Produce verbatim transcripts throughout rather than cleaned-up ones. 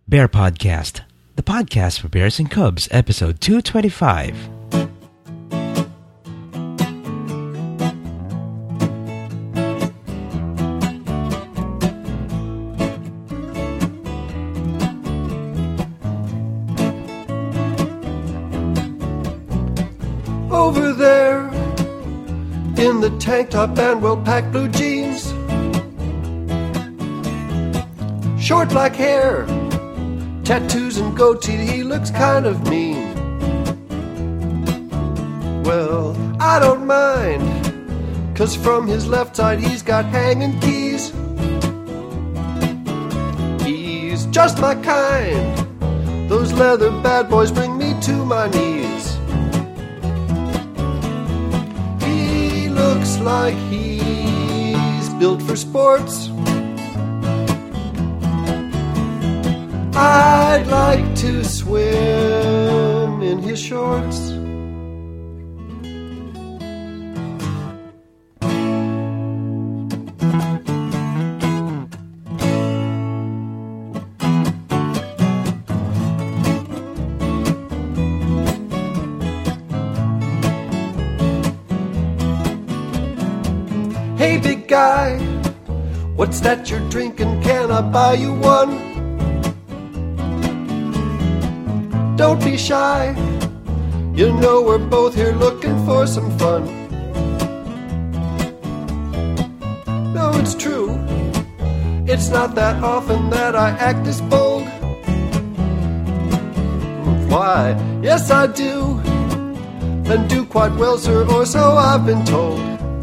Bear Podcast, the podcast for Bears and Cubs, episode two twenty-five. Over there, in the tank top and well-packed blue jeans, short black hair, tattoos and goatee, he looks kind of mean. Well, I don't mind, 'cause from his left side he's got hanging keys. He's just my kind, those leather bad boys bring me to my knees. He looks like he's built for sports. I'd like to swim in his shorts. Hey big guy, what's that you're drinking? Can I buy you one? Don't be shy, you know we're both here looking for some fun. No, it's true, it's not that often that I act this bold. Why, yes I do, and do quite well, sir, or so I've been told.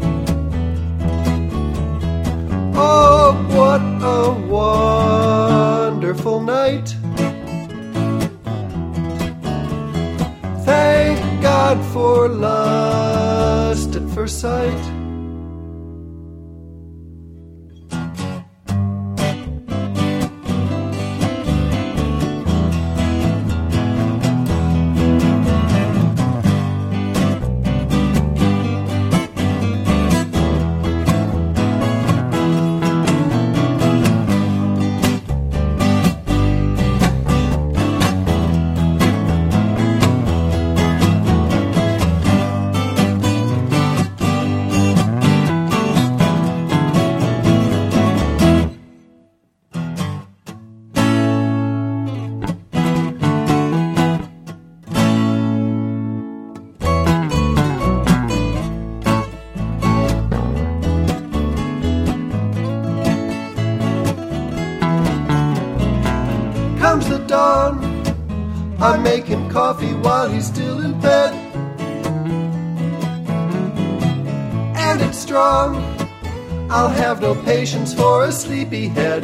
Oh, what a wonderful night. Thank God for lust at first sight. Comes the dawn, I'm making coffee while he's still in bed. And it's strong, I'll have no patience for a sleepy head.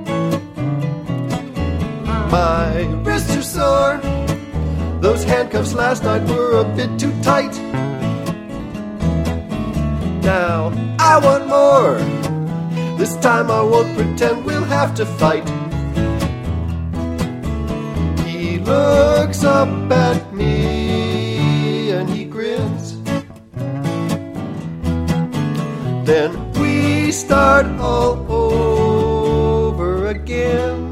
My wrists are sore, those handcuffs last night were a bit too tight. Now I want more, this time I won't pretend we'll have to fight. Looks up at me and he grins. Then we start all over again.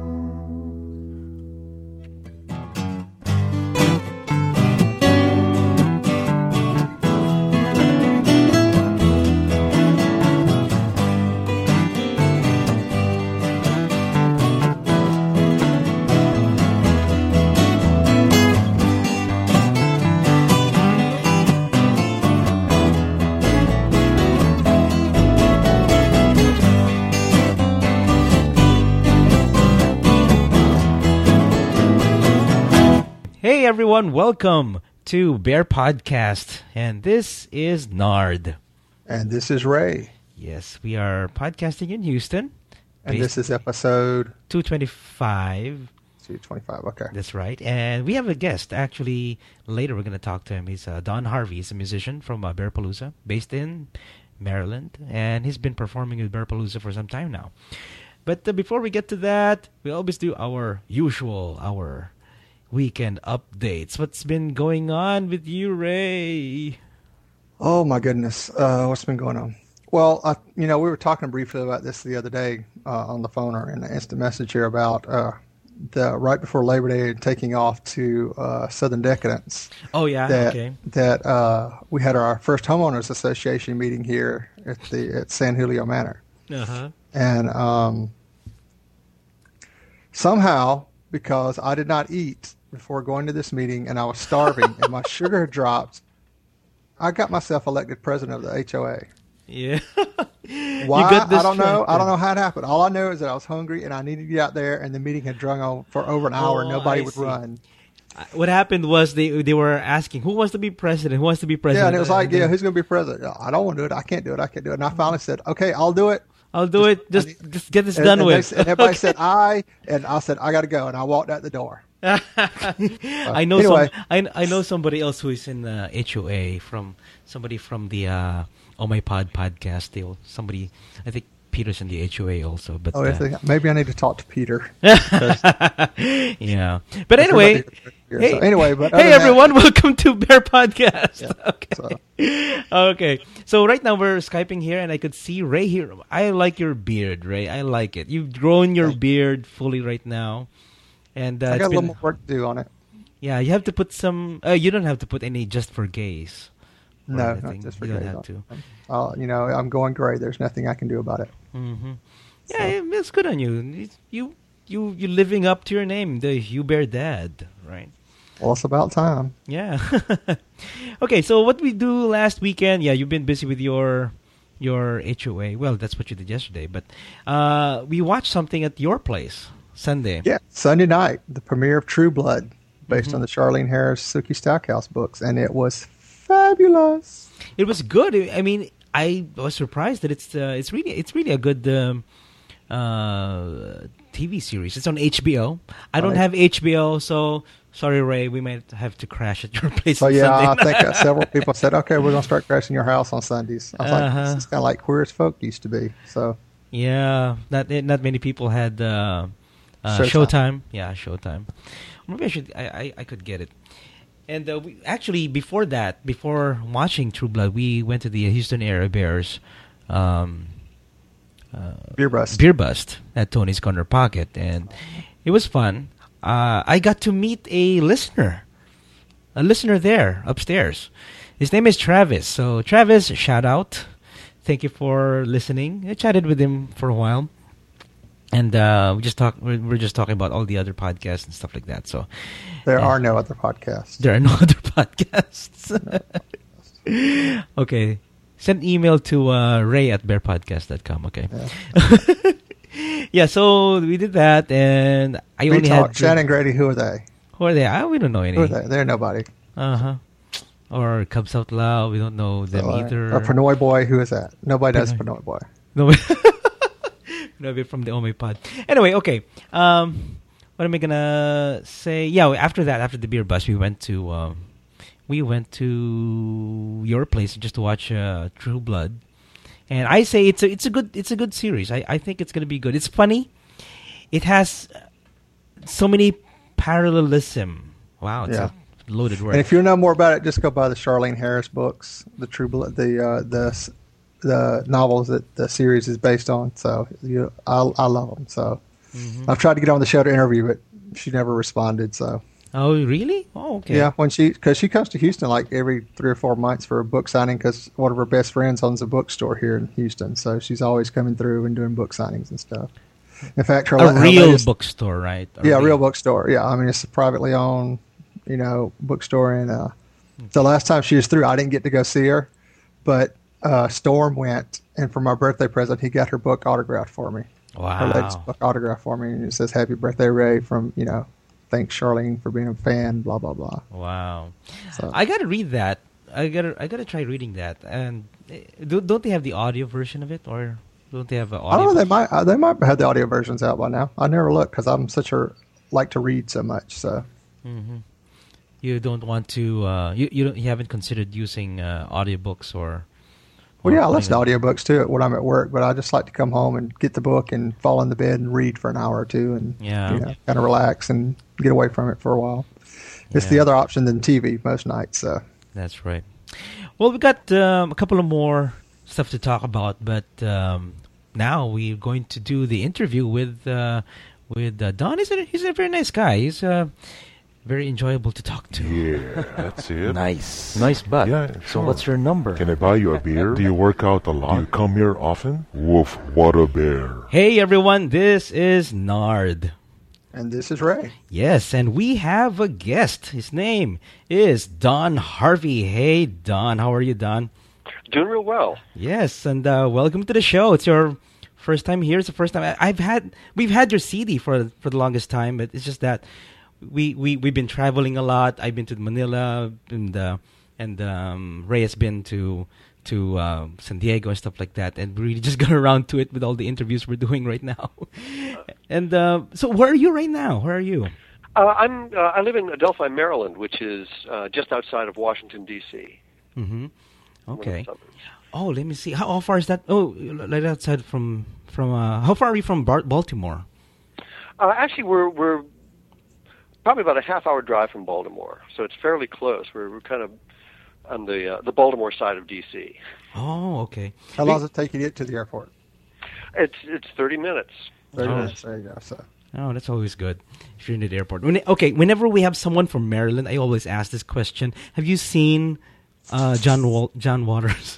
Hey everyone, welcome to Bear Podcast, and this is Nard. And this is Ray. Yes, we are podcasting in Houston. And this is episode two twenty-five. two twenty-five, okay. That's right. And we have a guest. Actually, later we're going to talk to him. He's uh, Don Harvey. He's a musician from uh, Bearpalooza, based in Maryland. And he's been performing with Bearpalooza for some time now. But uh, before we get to that, we always do our usual, our weekend updates. What's been going on with you, Ray? Oh, my goodness. Uh, what's been going on? Well, uh, you know, we were talking briefly about this the other day uh, on the phone or in the instant message here about uh, the right before Labor Day and taking off to uh, Southern Decadence. Oh yeah, that, okay. That uh, we had our first homeowners association meeting here at the at San Julio Manor, Uh-huh. and um, somehow because I did not eat before going to this meeting and I was starving and my sugar dropped, I got myself elected president of the H O A. Yeah. Why? You got this I don't know. track, I don't yeah. know how it happened. All I know is that I was hungry and I needed to get out there, and the meeting had drung on for over an hour. Oh, Nobody I would see. run. Uh, What happened was they they were asking who wants to be president, who wants to be president. Yeah, and it was like, then, yeah, who's going to be president? "Oh, I don't want to do it. I can't do it. I can't do it. And I finally said, okay, I'll do it. I'll do it. Just just get this And, done and with. they, and everybody Okay. said I, and I said I got to go, and I walked out the door. I know anyway. some. I, I know somebody else who is in the H O A from somebody from the uh, Oh My Pod podcast. They somebody I think Peter's in the H O A also. But Oh, uh, I think maybe I need to talk to Peter. yeah. But anyway, hey, So anyway, but other hey than that- everyone, welcome to Bear Podcast. Yeah, okay. so. Okay. So right now we're Skyping here, and I could see Ray here. I like your beard, Ray. I like it. You've grown your beard fully right now, and uh, I it's got a been- little more work to do on it. yeah, you have to put some. Uh, you don't have to put any just for gays. or No, anything. not just for You don't gays. have to. Uh, you know, I'm going gray. There's nothing I can do about it. hmm Yeah, it's good on you. You you you living up to your name, the You Bear Dad, right? Well, it's about time. Yeah. Okay, so what we do last weekend? Yeah, you've been busy with your your H O A. Well, that's what you did yesterday, but uh, we watched something at your place Sunday. Yeah, Sunday night, the premiere of True Blood, based Mhm. on the Charlene Harris Suki Stackhouse books, and it was fabulous. It was good. I mean, I was surprised that it's uh, it's really it's really a good um, uh, T V series. It's on H B O. I don't Right. have H B O, so sorry, Ray. We might have to crash at your place. So on yeah, I Sunday. think uh, several people said, "Okay, we're gonna start crashing your house on Sundays." I was like, Uh-huh. "This is kind of like Queer as Folk used to be." So Yeah, not not many people had uh, uh, Showtime. Showtime. Yeah, Showtime. Maybe I should. I, I, I could get it. And uh, we, actually, before that, before watching True Blood, we went to the Houston Area Bears um, uh, beer bust. beer bust at Tony's Corner Pocket, and it was fun. Uh, I got to meet a listener, a listener there upstairs. His name is Travis. So Travis, shout out. Thank you for listening. I chatted with him for a while, and uh, we just talk. We're, we're just talking about all the other podcasts and stuff like that. So There yeah. are no other podcasts. There are no other podcasts. Okay. Send email to uh, Ray at bear podcast dot com. Okay. Yeah. Yeah, so we did that, and I We only talk. had... Shannon Grady, who are they? Who are they? I, we don't know any. Who are they? They're nobody. Uh-huh. Or Cubs Out Loud. We don't know them Or, either. or Pinoy Boy, who is that? Nobody does Pinoy. Pinoy Boy. No, no, we're from the Ome Pod. Anyway, okay. Um, what am I gonna say? Yeah, after that, after the beer bus, we went to um, we went to your place just to watch uh, True Blood, and I say it's a it's a good it's a good series. I, I think it's gonna be good. It's funny. It has so many parallelism. Wow, it's Yeah. a loaded word. And if you know more about it, just go buy the Charlene Harris books, the True Blood, the uh, the the novels that the series is based on. So you, I I love them. So Mhm. I've tried to get on the show to interview, but she never responded. So Oh, really? Oh, okay. yeah, when she because she comes to Houston like every three or four months for a book signing because one of her best friends owns a bookstore here in Houston. So she's always coming through and doing book signings and stuff. In fact, her A her real latest- bookstore, right? A Yeah, real bookstore. Yeah, I mean it's a privately owned, you know, bookstore. And uh, the last time she was through, I didn't get to go see her, but uh, Storm went, and for my birthday present, he got her book autographed for me. Her latest Wow. book autographed for me, and it says "Happy Birthday, Ray." From you know, thanks Charlene for being a fan. Blah blah blah. Wow. So I gotta read that. I gotta I gotta try reading that. And eh, do, don't they have the audio version of it, or don't they have an I audio? don't know. They might uh, they might have the audio versions out by now. I never look because I'm such a like to read so much. So hmm You don't want to. Uh, you you don't. You haven't considered using uh, audiobooks or. well, or yeah, I listen to putting audiobooks too when I'm at work, but I just like to come home and get the book and fall in the bed and read for an hour or two and Yeah. you know, kind of relax and get away from it for a while. It's the Yeah. other option than T V most nights. So That's right. Well, we got um, a couple of more stuff to talk about, but um, now we're going to do the interview with uh, with uh, Don. He's a, he's a very nice guy. He's uh, very enjoyable to talk to. Yeah, that's it. Nice. Nice butt. Yeah, So sure. what's your number? Can I buy you a beer? Do you work out a lot? Do you come here often? Woof, what a bear. Hey, everyone. This is Nard. And this is Ray. Yes, and we have a guest. His name is Don Harvey. Hey, Don. How are you, Don? Doing real well. Yes, and uh, welcome to the show. It's your first time here. It's the first time I- I've had. We've had your C D for for the longest time, but it's just that we we we've been traveling a lot. I've been to Manila, and uh, and um, Ray has been to to uh, San Diego and stuff like that, and we really just got around to it with all the interviews we're doing right now. and uh, so, where are you right now? Where are you? Uh, I'm. Uh, I live in Adelphi, Maryland, which is uh, just outside of Washington D C. Mm-hmm. one of the Okay. suburbs. Oh, let me see. How, how far is that? Oh, right outside from from. Uh, how far are you from Bar- Baltimore? Uh, actually, we're we're probably about a half hour drive from Baltimore, so it's fairly close. We're we're kind of on the uh, the Baltimore side of D C. Oh, okay. How long does it take you to get to the airport? It's it's thirty minutes. thirty Oh. minutes. There you go. So. Oh, that's always good if you're in the airport. When, okay, whenever we have someone from Maryland, I always ask this question: have you seen uh, John Wal- John Waters?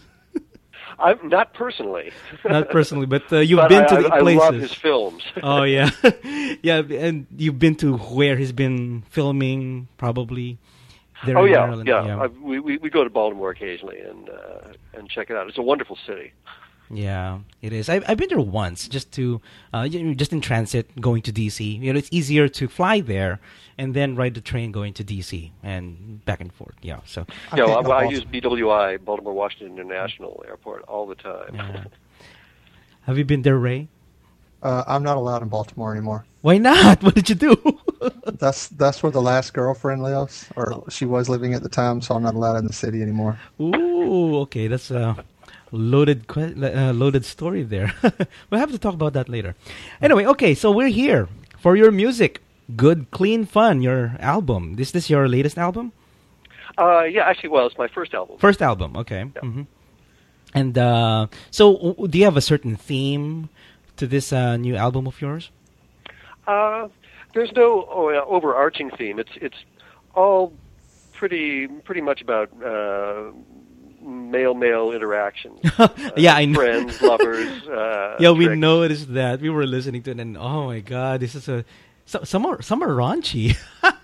I'm not personally. Not personally, but uh, you've But been I, to the I, places. I love his films. Oh yeah, yeah, and you've been to where he's been filming, probably. There oh in yeah, Maryland. yeah. I, we, we we go to Baltimore occasionally and uh, and check it out. It's a wonderful city. Yeah, it is. I've, I've been there once, just to, uh, you know, just in transit, going to D C. You know, it's easier to fly there and then ride the train going to D C and back and forth. Yeah, so. I Yeah, can't well, I, I go use B W I, Baltimore Washington International Airport, all the time. Yeah. Have you been there, Ray? Uh, I'm not allowed in Baltimore anymore. Why not? What did you do? That's that's where the last girlfriend lives, or she was living at the time. So I'm not allowed in the city anymore. Ooh, okay, that's a loaded, que- uh, loaded story there. We'll have to talk about that later. Anyway, okay, so we're here for your music. Good, clean fun. Your album. Is this your latest album? Uh, yeah, actually, well, it's my first album. First album, okay. hmm And uh, so, w- do you have a certain theme to this uh, new album of yours? Uh, there's no oh, uh, overarching theme. It's it's all pretty pretty much about uh, male male interactions. Uh, Yeah, I know. friends, lovers. Uh, Yeah, we tricks. noticed that. We were listening to it, and oh my god, this is a so, some are some are raunchy,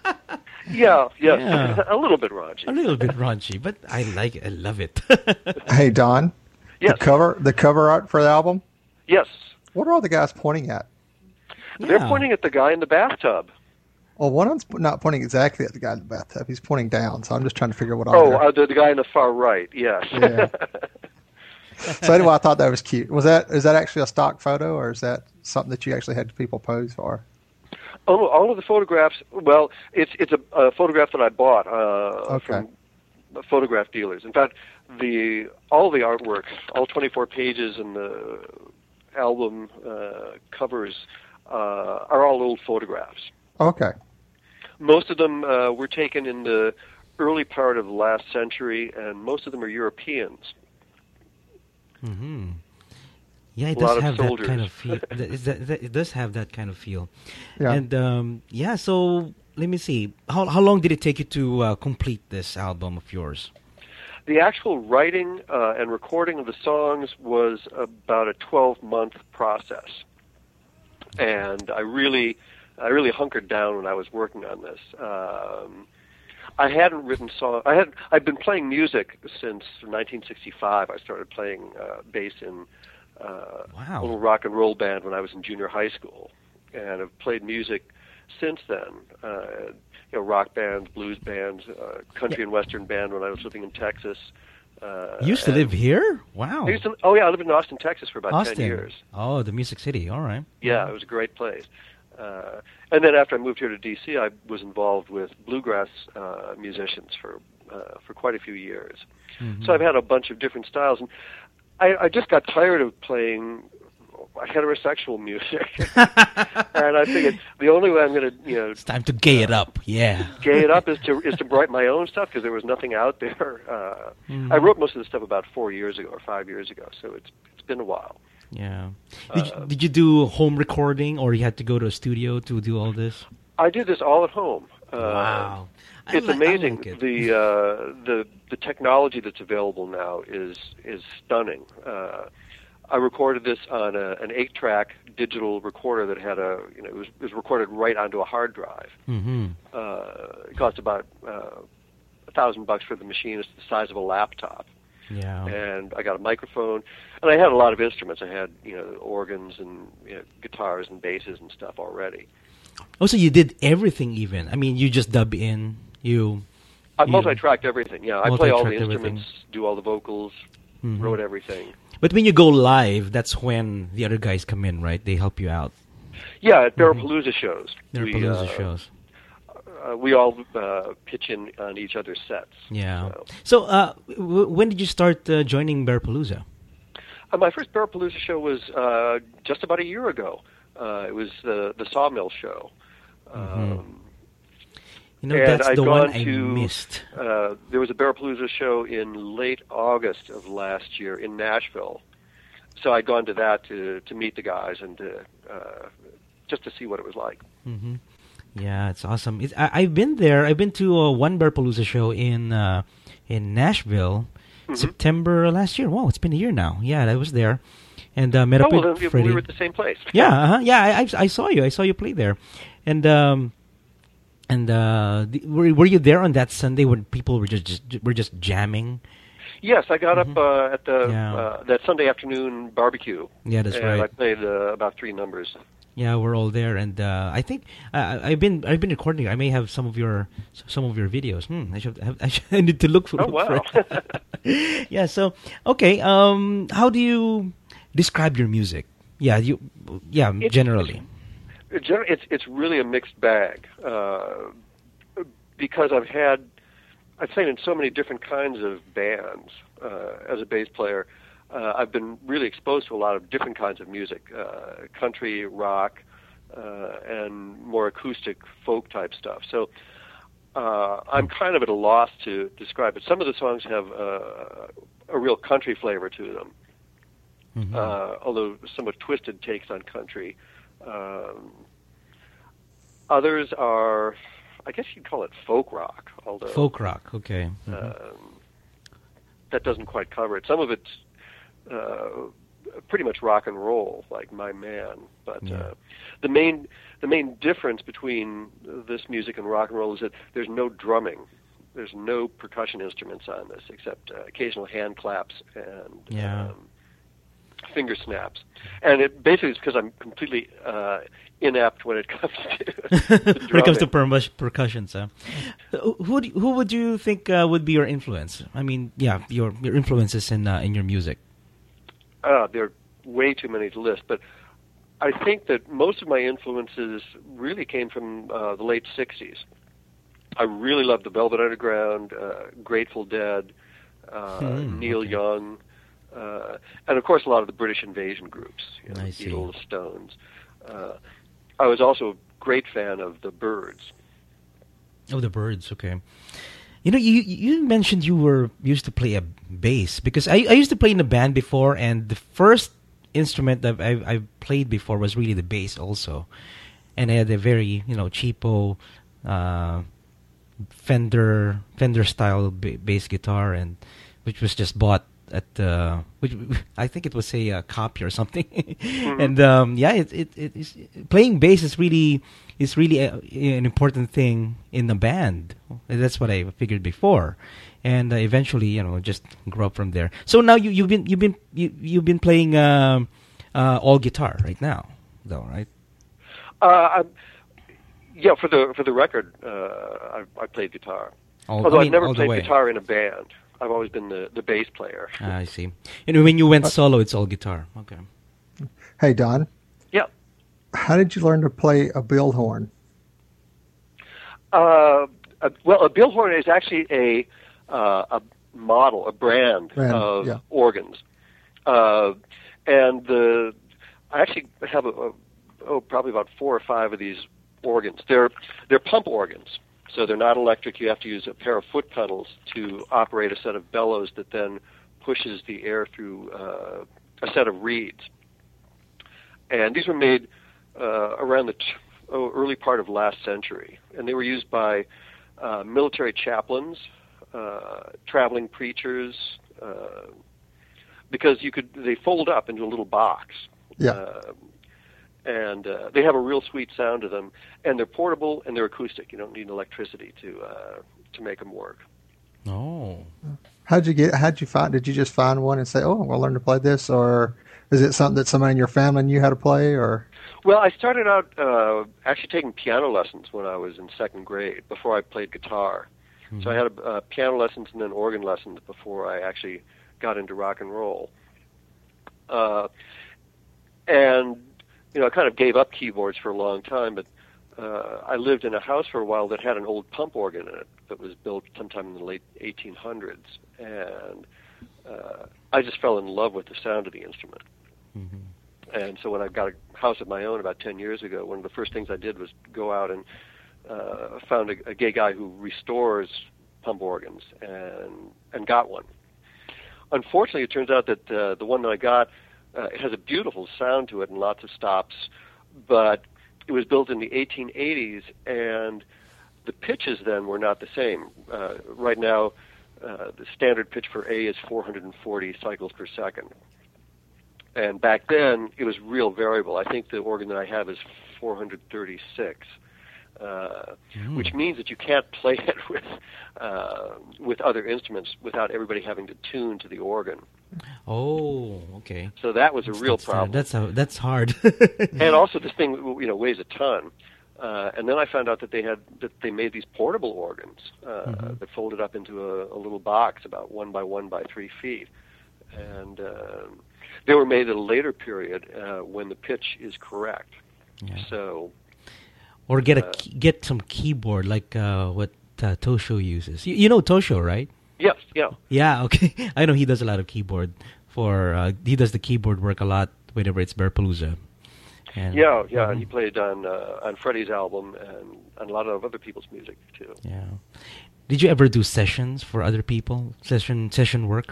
Yeah, yes, Yeah. a little bit raunchy. a little bit raunchy, but I like it. I love it. Hey Don, Yes, the cover the cover art for the album. yes. What are all the guys pointing at? They're Yeah. pointing at the guy in the bathtub. Well, one of them's not pointing exactly at the guy in the bathtub. He's pointing down. So I'm just trying to figure out what. Oh, I'm uh, the, the guy in the far right. Yes. Yeah. So anyway, I thought that was cute. Was that is that actually a stock photo, or is that something that you actually had people pose for? Oh, all of the photographs. Well, it's it's a, a photograph that I bought uh, Okay. from photograph dealers. In fact, the all the artwork, all twenty-four pages in the album uh, covers uh, are all old photographs. Okay. Most of them uh, were taken in the early part of the last century, and most of them are Europeans. hmm Yeah, it A lot does of have that soldiers. kind of feel. That- is that- that- it does have that kind of feel. Yeah. And um, yeah, so let me see. How how long did it take you to uh, complete this album of yours? The actual writing uh, and recording of the songs was about a twelve-month process, and I really, I really hunkered down when I was working on this. Um, I hadn't written song. I had. I'd been playing music since nineteen sixty-five. I started playing uh, bass in uh, Wow. a little rock and roll band when I was in junior high school, and I've played music since then. Uh, you know, rock bands, blues bands, uh, country and western band when I was living in Texas. Uh, You used to and live here? Wow. I used to, oh yeah, I lived in Austin, Texas for about Austin. ten years. Oh, the Music City. All right. Yeah, it was a great place. Uh, and then after I moved here to D C, I was involved with bluegrass uh, musicians for uh, for quite a few years. Mhm. So I've had a bunch of different styles, and I, I just got tired of playing heterosexual music, and I figured the only way I'm going to, you know, It's time to gay it up. Yeah. gay it up is to is to write my own stuff because there was nothing out there. Uh, Mhm. I wrote most of the stuff about four years ago or five years ago, so it's it's been a while. Yeah. Did Uh, you, did you do home recording, or you had to go to a studio to do all this? I did this all at home. Uh, Wow. I It's li- I amazing. like it. The uh, the the technology that's available now is is stunning. Uh, I recorded this on a, an eight-track digital recorder that had a you know it was, it was recorded right onto a hard drive. Mm-hmm. Uh, it cost about uh, a thousand bucks for the machine. It's the size of a laptop. Yeah. And I got a microphone, and I had a lot of instruments. I had, you know, organs and you know, guitars and basses and stuff already. Oh, so you did everything even. I mean, you just dub in, you... I you- multi-tracked everything, yeah. I play all the Multi-tracked instruments, everything. do all the vocals, Mhm. wrote everything. But when you go live, that's when the other guys come in, right? They help you out. Yeah, at Barapalooza shows. Their we, Palooza uh, shows. Uh, we all uh, pitch in on each other's sets. Yeah. So. So, uh, w- when did you start uh, joining Barapalooza? Uh, my first Barapalooza show was uh, just about a year ago. Uh, it was the the Sawmill show. Um, You know, and that's I'd the one gone I to, missed. Uh, there was a Barapalooza show in late August of last year in Nashville. So I'd gone to that to to meet the guys and to, uh, just to see what it was like. hmm Yeah, it's awesome. It's, I, I've been there. I've been to uh, one Barapalooza show in uh, in Nashville, Mhm. September last year. Wow, it's been a year now. Yeah, I was there, and uh, met Oh, up well, with then Freddie. we were at the same place. Yeah, uh-huh. yeah. I, I I saw you. I saw you play there, and um, and uh, the, were were you there on that Sunday when people were just, just were just jamming? Yes, I got up uh, at the Yeah. uh, that Sunday afternoon barbecue. Yeah, that's and right. I played uh, about three numbers. Yeah, we're all there, and uh, I think uh, I've been I've been recording. I may have some of your some of your videos. Hmm, I should have, I, should, I need to look for. Oh, wow. for it. Yeah. So okay. Um, how do you describe your music? Yeah. You. Yeah. It's- generally. It gen- It's it's really a mixed bag uh, because I've had I've played in so many different kinds of bands uh, as a bass player. Uh, I've been really exposed to a lot of different kinds of music, uh, country, rock, uh, and more acoustic folk type stuff. So uh, I'm kind of at a loss to describe it. Some of the songs have uh, a real country flavor to them, Mhm. uh, although somewhat twisted takes on country. Um, others are, I guess you'd call it folk rock, although Folk rock. Okay. Mhm. um, that doesn't quite cover it. Some of it's uh, pretty much rock and roll, like My Man. But Yeah. uh, the main the main difference between this music and rock and roll is that there's no drumming. There's no percussion instruments on this except uh, occasional hand claps and Yeah. um, finger snaps. And it basically is because I'm completely uh, inept when it comes to, to when it comes to drumming. permus- percussions, huh? Uh, Who would, who would you think uh, would be your influence? I mean, yeah, your your influences in uh, in your music. Uh, there are way too many to list, but I think that most of my influences really came from uh, the late sixties. I really loved the Velvet Underground, uh, Grateful Dead, uh, Hmm, Neil okay. Young, uh, and of course a lot of the British invasion groups, you know, I see. Beatles, Stones. Uh, I was also a great fan of the Byrds. Oh, the Birds. Okay. You know, you you mentioned you were used to play a bass because I I used to play in a band before, and the first instrument that I I played before was really the bass also, and I had a very you know cheapo uh, Fender Fender style ba- bass guitar, and which was just bought at uh, which I think it was a uh, copy or something, and um, yeah, it it, it is, playing bass is really is really a, an important thing in the band. That's what I figured before, and uh, eventually you know just grew up from there. So now you you've been you've been you, you've been playing um, uh, all guitar right now, though, right? Uh, I'm, yeah, for the for the record, uh, I, I played guitar. All, Although I mean, I've never all the played way. guitar in a band. I've always been the, the bass player. Ah, I see. And when you went solo, it's all guitar. Okay. Hey, Don, Yeah. how did you learn to play a bill horn? Uh, a, well, a bill horn is actually a uh, a model, a brand, Brand, of yeah. organs, uh, and the I actually have a, a, oh probably about four or five of these organs. They're they're pump organs, so they're not electric. You have to use a pair of foot pedals to operate a set of bellows that then pushes the air through uh, a set of reeds. and these were made uh, around the t- oh, early part of last century, and they were used by uh, military chaplains, uh, traveling preachers, uh, because you could they fold up into a little box. Yeah. Uh, and uh, they have a real sweet sound to them, and they're portable and they're acoustic. You don't need electricity to uh, to make them work. Oh. How'd you get? How'd you find? Did you just find one and say, "Oh, I'll learn to play this," or is it something that somebody in your family knew how to play? Or Well, I started out uh, actually taking piano lessons when I was in second grade before I played guitar. Mm-hmm. So I had uh, piano lessons and then organ lessons before I actually got into rock and roll. Uh, and you know, I kind of gave up keyboards for a long time, but uh, I lived in a house for a while that had an old pump organ in it that was built sometime in the late eighteen hundreds, and uh, I just fell in love with the sound of the instrument. Mm-hmm. And so when I got a house of my own about ten years ago, one of the first things I did was go out and uh, found a, a gay guy who restores pump organs and and got one. Unfortunately, it turns out that uh, the one that I got uh, it has a beautiful sound to it and lots of stops, but it was built in the eighteen eighties, and the pitches then were not the same. Uh, right now, uh, the standard pitch for A is four hundred forty cycles per second. And back then, it was real variable. I think the organ that I have is four hundred thirty-six, uh, mm. which means that you can't play it with uh, with other instruments without everybody having to tune to the organ. Oh, okay. So that was a that's, real that's, problem. Uh, that's a, that's hard. And also, this thing, you know, weighs a ton. Uh, and then I found out that they had that they made these portable organs uh, mm-hmm. that folded up into a, a little box about one by one by three feet, and uh, they were made at a later period uh, when the pitch is correct. Yeah. So, or get a uh, key, get some keyboard like uh, what uh, Tosho uses. You, you know Tosho, right? Yes. Yeah. Yeah. Okay. I know he does a lot of keyboard for. Uh, he does the keyboard work a lot whenever it's Bearpalooza. And, yeah, yeah, mm-hmm. and he played on uh, on Freddie's album and on a lot of other people's music too. Yeah. Did you ever do sessions for other people? Session session work?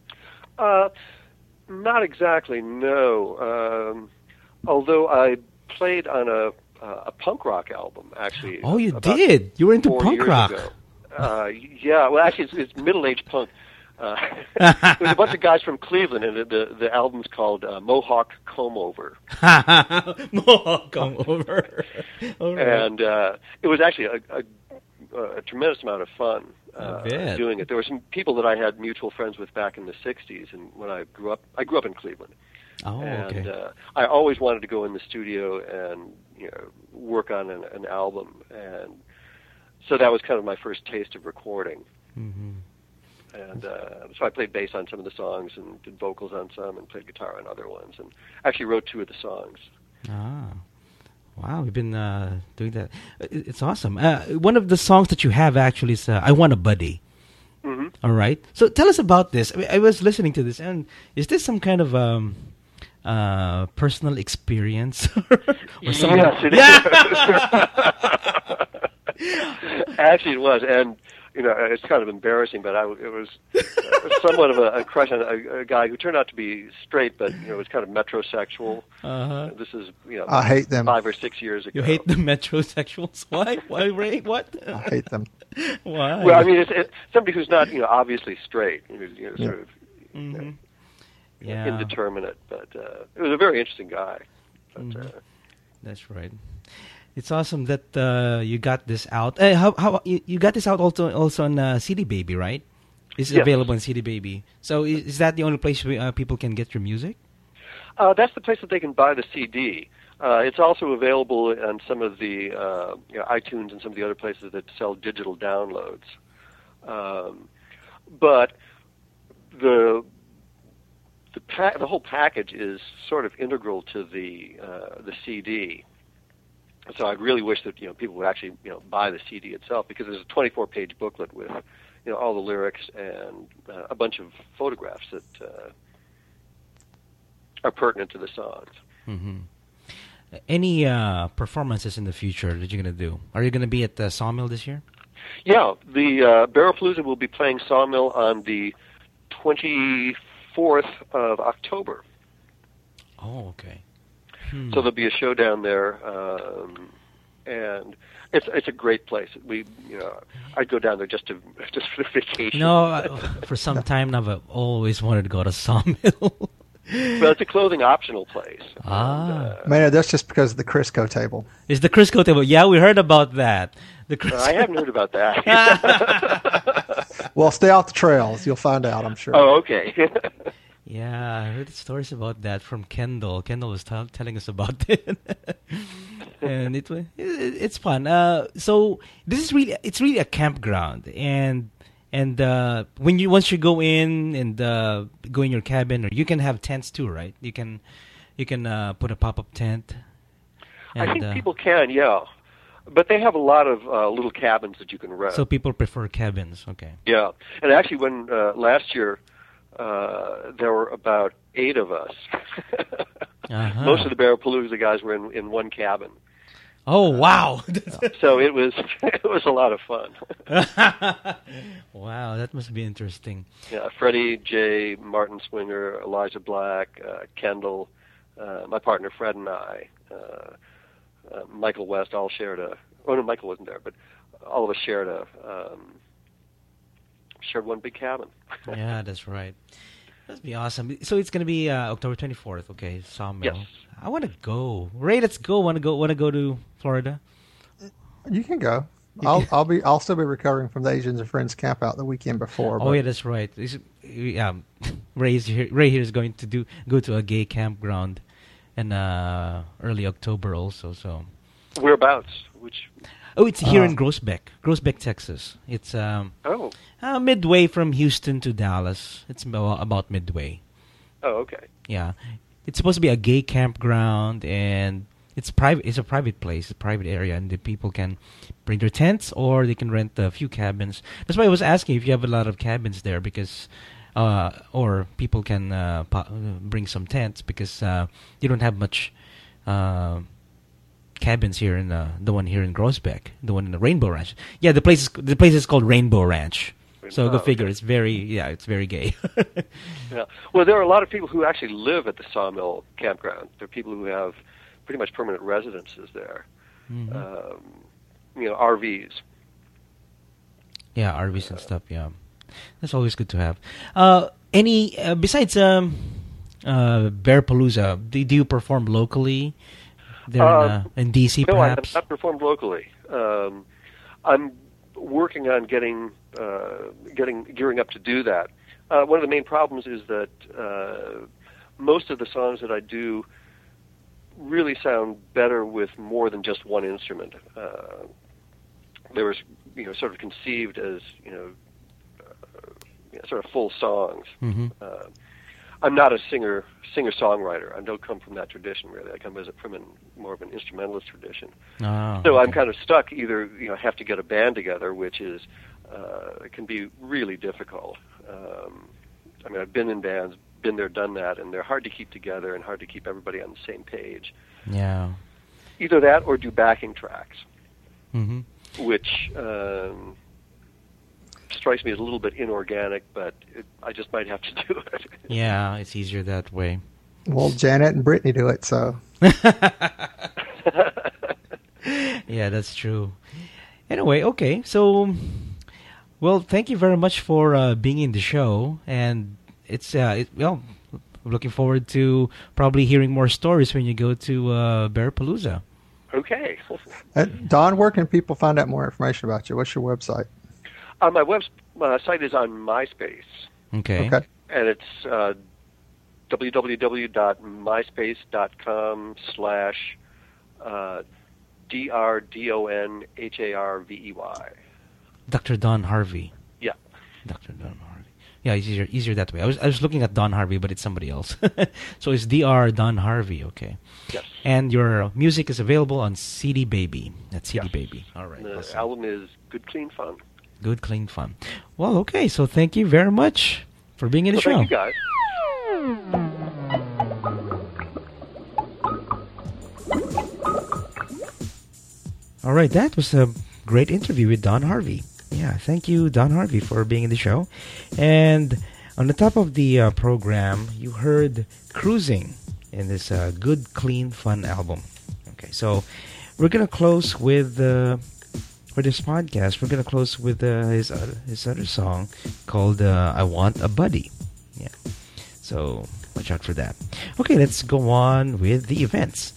Uh, not exactly. No. Um, although I played on a uh, a punk rock album actually. Oh, you did? You were into punk rock? Ago. Uh, yeah. Well, actually, it's, it's middle-aged punk. Uh, there was a bunch of guys from Cleveland, and the the, the album's called uh, Mohawk Comb Over. Mohawk Comb Over. Right. And uh, it was actually a, a, a tremendous amount of fun uh, doing it. There were some people that I had mutual friends with back in the sixties, and when I grew up, I grew up in Cleveland. Oh, and okay. uh, I always wanted to go in the studio and you know work on an, an album, and so that was kind of my first taste of recording. Mm-hmm. And uh, so I played bass on some of the songs and did vocals on some and played guitar on other ones and actually wrote two of the songs. Ah, wow, we've been uh, doing that. It's awesome. Uh, one of the songs that you have actually is uh, I Want a Buddy. Mm-hmm. All right. So tell us about this. I, mean, I was listening to this, and is this some kind of um, uh, personal experience? or something? Yes, it yeah! is. Actually, it was. And you know, it's kind of embarrassing, but I, it was uh, somewhat of a, a crush on a, a guy who turned out to be straight, but you know, was kind of metrosexual. Uh-huh. Uh, this is, you know, I hate them. Five or six years ago. You hate the metrosexuals? Why? Why, Ray? What? I hate them. Why? Well, I mean, it's, it's somebody who's not, you know, obviously straight. Who's, you know, yeah. sort of mm-hmm. you know, yeah. indeterminate, but uh, it was a very interesting guy. But, mm-hmm. uh, That's right. It's awesome that uh, you got this out. Uh, how how you, you got this out also also on uh, C D Baby, right? It's yes. available on C D Baby. So is, is that the only place where uh, people can get your music? Uh, that's the place that they can buy the C D. Uh, it's also available on some of the uh, you know, iTunes and some of the other places that sell digital downloads. Um, but the the pa- the whole package is sort of integral to the uh, the C D. So I really wish that you know people would actually you know buy the C D itself, because there's a twenty-four page booklet with you know all the lyrics and uh, a bunch of photographs that uh, are pertinent to the songs. Mm-hmm. Any uh, performances in the future that you're going to do? Are you going to be at the Sawmill this year? Yeah, the uh, Bearpalooza will be playing Sawmill on the twenty-fourth of October. Oh, okay. Hmm. So there'll be a show down there, um, and it's it's a great place. We, you know, I'd go down there just to just for vacation. No, uh, for some time now, I've always wanted to go to Sawmill. Well, it's a clothing optional place. Ah. And, uh, Man, that's just because of the Crisco table. It's the Crisco table. Yeah, we heard about that. The Crisco. I haven't heard about that. Well, stay off the trails. You'll find out, I'm sure. Oh, okay. Yeah, I heard stories about that from Kendall. Kendall was t- telling us about it, and it, wa- it it's fun. Uh, so this is really it's really a campground, and and uh, when you once you go in and uh, go in your cabin, or you can have tents too, right? You can you can uh, put a pop up tent. I think uh, people can, yeah. But they have a lot of uh, little cabins that you can rent. So people prefer cabins, okay? Yeah, and actually, when uh, last year uh, there were about eight of us. Uh-huh. Most of the Barapalooza guys were in, in one cabin. Oh wow! So it was it was a lot of fun. Wow, that must be interesting. Yeah, Freddie, Jay, Martin Swinger, Elijah Black, uh, Kendall, uh, my partner Fred, and I. Uh, uh, Michael West all shared a. Oh no, Michael wasn't there, but all of us shared a um, shared one big cabin. Yeah, that's right. That'd be awesome. So it's gonna be uh, October twenty fourth. Okay, Sawmill. Yes. I want to go. Ray, let's go. Want to go? Want to go to Florida? You can go. I'll I'll be I'll still be recovering from the Asians and Friends camp out the weekend before. Oh but- yeah, that's right. Is- Um, Ray's here, Ray here is going to do go to a gay campground in uh, early October also. So Whereabouts? Which? oh, it's here Uh, in Groesbeck, Groesbeck, Texas. It's um, Oh, uh, midway from Houston to Dallas. It's about about midway. oh, okay. Yeah, it's supposed to be a gay campground, and it's private. It's a private place, a private area, and the people can bring their tents or they can rent a few cabins. That's why I was asking if you have a lot of cabins there, because, uh, or people can uh, po- bring some tents because uh, you don't have much uh, cabins here in uh, the one here in Groesbeck, the one in the Rainbow Ranch. Yeah, the place is, the place is called Rainbow Ranch. So go Oh, figure. okay. It's very yeah, it's very gay. Yeah. Well, there are a lot of people who actually live at the Sawmill campground. There are people who have pretty much permanent residences there. Mhm. Um, you know, R Vs. Yeah, R Vs and stuff. Yeah, that's always good to have. Uh, any uh, besides um, uh, Bearpalooza, do, do you perform locally there in, Uh, uh, in D C? No, I have Perhaps. not performed locally. Um, I'm working on getting uh, getting gearing up to do that. Uh, one of the main problems is that uh, most of the songs that I do really sound better with more than just one instrument. Uh, they were, you know, sort of conceived as, you know, uh, you know, sort of full songs. Mhm. Uh, I'm not a singer singer songwriter. I don't come from that tradition really. I come as a, from an, more of an instrumentalist tradition. Ah, So I'm okay. kind of stuck. Either you know have to get a band together, which is uh, it can be really difficult. Um, I mean, I've been in bands, been there, done that, and they're hard to keep together and hard to keep everybody on the same page. Yeah. Either that or do backing tracks, Mm-hmm. which um, strikes me as a little bit inorganic, but it, I just might have to do it. Yeah, it's easier that way. Well, Janet and Brittany do it, so Yeah, that's true. Anyway, okay, so well, thank you very much for uh, being in the show, and it's uh, it, well, I'm looking forward to probably hearing more stories when you go to uh, Bearpalooza. Okay. Uh, Don, where can people find out more information about you? What's your website? Uh, my web uh, site is on MySpace, Okay. Okay. and it's uh, www.myspace.com slash uh, D R D O N H A R V E Y. Doctor Don Harvey. Yeah. Doctor Don Harvey. Yeah, it's easier easier that way. I was I was looking at Don Harvey, but it's somebody else. So it's D R Don Harvey. Okay. Yes. And your music is available on C D Baby. That's C D Yes. Baby. All right. The awesome. album is Good Clean Fun. Good, clean fun. Well, okay. So thank you very much for being in the Well, show. thank you guys. All right, that was a great interview with Don Harvey. Yeah, thank you, Don Harvey, for being in the show. And on the top of the uh, program, you heard Cruising. in this uh, good, clean, fun album. Okay, so we're gonna close with uh, for this podcast. We're gonna close with uh, his other, his other song called uh, "I Want a Buddy." Yeah, so watch out for that. Okay, let's go on with the events.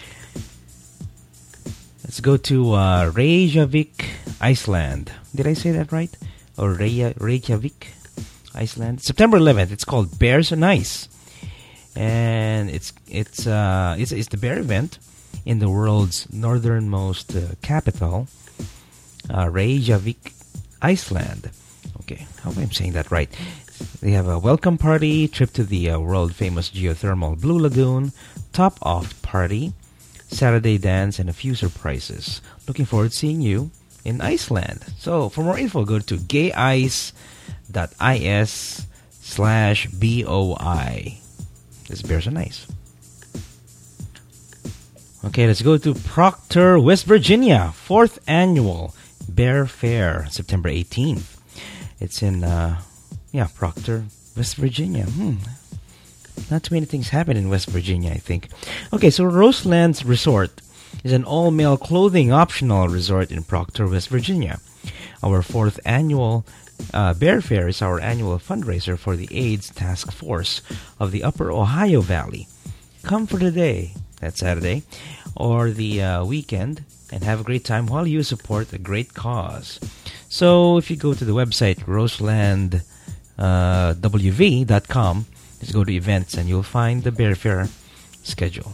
Let's go to uh, Reykjavik, Iceland. Did I say that right? Or Reya- Reykjavik, Iceland. September eleventh. It's called Bears on Ice, and it's it's uh it's it's the bear event in the world's northernmost uh, capital, uh, Reykjavik, Iceland. Okay, I hope I'm saying that right. They have a welcome party, trip to the uh, world famous geothermal Blue Lagoon, top off party, Saturday dance, and a few surprises. Looking forward to seeing you in Iceland. So for more info, go to gayice dot is slash boi. This bears are nice. Okay, let's go to Proctor, West Virginia. Fourth annual Bear Fair, September eighteenth. It's in, uh, yeah, Proctor, West Virginia. Hmm. Not too many things happen in West Virginia, I think. Okay, so Roselands Resort is an all-male clothing optional resort in Proctor, West Virginia. Our fourth annual uh, Bear Fair is our annual fundraiser for the AIDS Task Force of the Upper Ohio Valley. Come for the day, that's Saturday, or the uh, weekend, and have a great time while you support a great cause. So if you go to the website roseland w v dot com, just go to events and you'll find the Bear Fair schedule.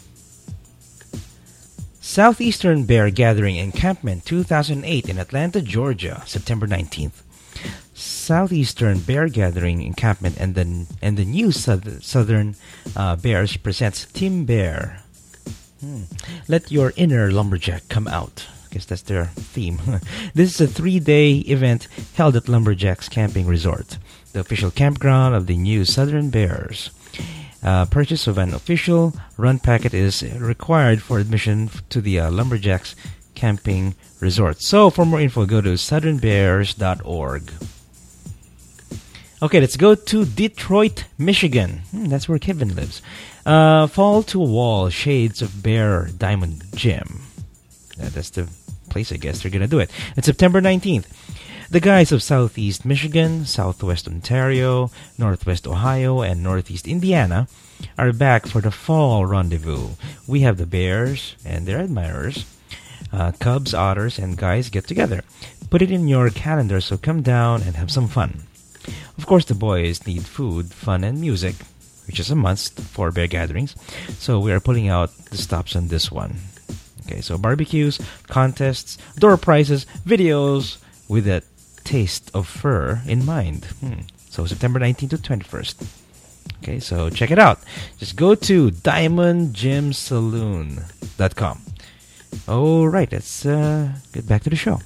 Southeastern Bear Gathering Encampment two thousand eight in Atlanta, Georgia, September nineteenth. Southeastern Bear Gathering Encampment and the and the new Southern uh, Bears presents Team Bear. Hmm. Let your inner lumberjack come out. I guess that's their theme. This is a three-day event held at Lumberjacks Camping Resort, the official campground of the new Southern Bears. Uh, purchase of an official run packet is required for admission to the uh, Lumberjacks Camping Resort. So for more info, go to southern bears dot org. Okay, let's go to Detroit, Michigan. Hmm, that's where Kevin lives. Uh, Fall to Wall, Shades of Bear Diamond Gem. Uh, that's the place, I guess, they're going to do it. It's September nineteenth. The guys of Southeast Michigan, Southwest Ontario, Northwest Ohio, and Northeast Indiana are back for the fall rendezvous. We have the bears and their admirers, uh, cubs, otters, and guys get together. Put it in your calendar, so come down and have some fun. Of course, the boys need food, fun, and music, which is a must for bear gatherings. So we are pulling out the stops on this one. Okay, so barbecues, contests, door prizes, videos with a taste of fur in mind. Hmm. So September nineteenth to twenty-first. Okay, so check it out. Just go to diamond gem saloon dot com. All right, let's uh, get back to the show.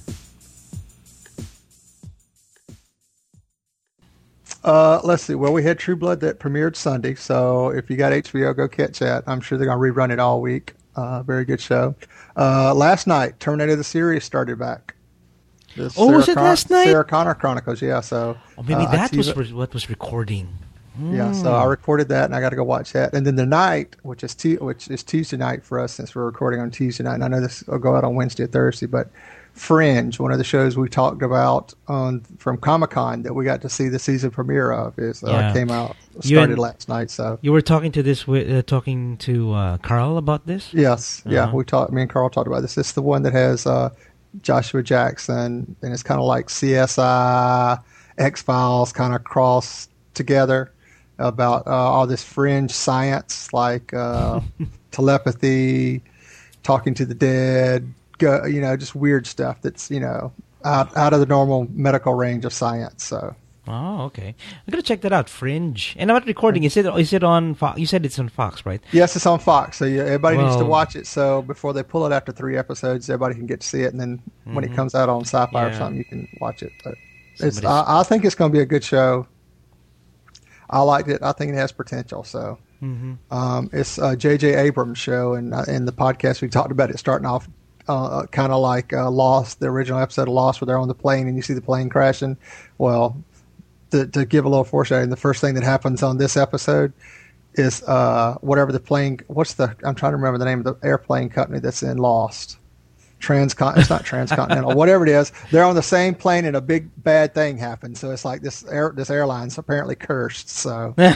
Uh, let's see. Well, we had True Blood that premiered Sunday, so if you got H B O, go catch that. I'm sure they're going to rerun it all week. Uh, very good show. Uh, last night, Terminator the series started back. The oh, Sarah was it Con- last night? Sarah Connor Chronicles, yeah. So oh, maybe uh, that was it. re- what was recording. Yeah, so I recorded that, and I got to go watch that. And then the night, which is t- which is Tuesday night for us, since we're recording on Tuesday night. And I know this will go out on Wednesday or Thursday, but Fringe, one of the shows we talked about on from Comic-Con that we got to see the season premiere of, is uh, Yeah. came out You started and- last night. So You were talking to this, wi- uh, talking to uh, Carl about this. yes, yeah, Uh-huh. we talked. Me and Carl talked about this. This is the one that has uh, Joshua Jackson, and it's kind of like C S I, X-Files, kind of crossed together about uh, all this fringe science, like uh, telepathy, talking to the dead, go, you know, just weird stuff that's, you know, out out of the normal medical range of science. So Oh, okay. I'm gonna check that out. Fringe. And about recording, is it is it on Fox? You said it's on Fox, right? yes, it's on Fox, so yeah, everybody needs to Well- watch it. So before they pull it after three episodes, everybody can get to see it, and then when it comes out on Sci-Fi or Yeah. something, you can watch it. But it's, Somebody's- I, I think it's going to be a good show. I liked it. I think it has potential. So um, it's a J J Abrams show, and uh, in the podcast we talked about it starting off uh, kind of like uh, Lost, the original episode of Lost, where they're on the plane and you see the plane crashing. Well, to, to give a little foreshadowing, the first thing that happens on this episode is uh, whatever the plane. What's the? I'm trying to remember the name of the airplane company that's in Lost. Transcon. It's not transcontinental. Whatever it is, they're on the same plane and a big bad thing happens. So it's like this air, this airline's apparently cursed. So they